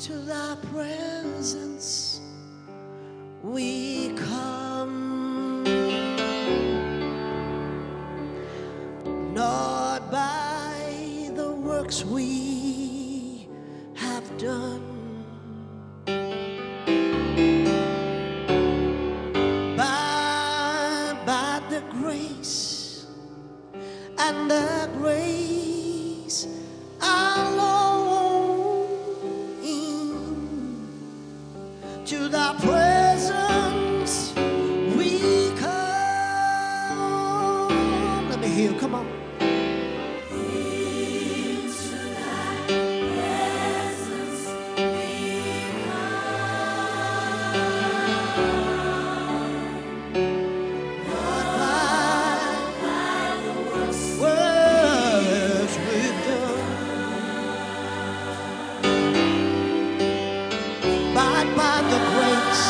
to thy presence we come, not by the works we have done, by the grace and the grace alone. To thy presence we come. Let me hear, come on. Into thy presence we come. Not by the works we've done, but by the grace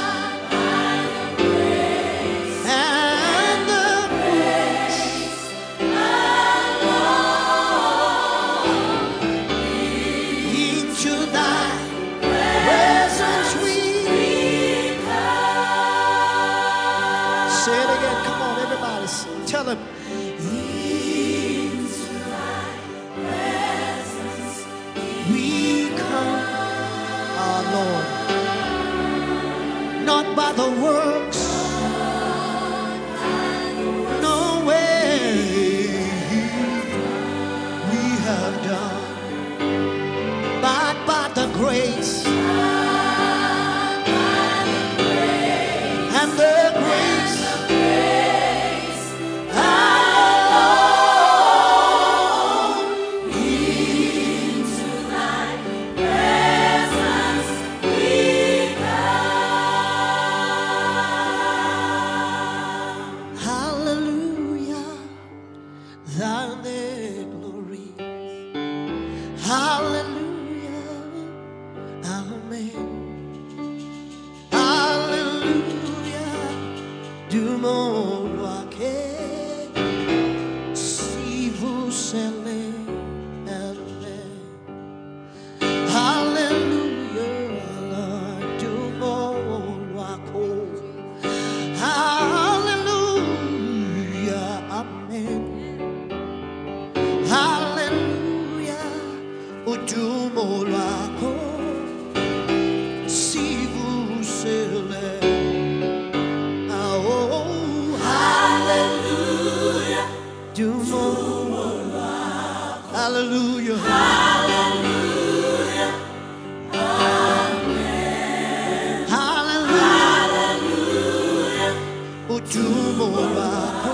and the grace alone. Into thy presence we come. Say it again, come on, everybody. Tell him. Into thy presence we come, our Lord. Not by the works, no way we have done, but by the grace and the grace alone. Into thy presence we come. Hallelujah, thine the glory. Hallelujah, amen. Hallelujah, du monde que si vous allez. Hallelujah, Lord, du monde que hallelujah, amen. Hallelujah, du monde que si vous allez. Oh, hallelujah, du monde. Hallelujah. Hallelujah. Amen. Hallelujah. Hallelujah.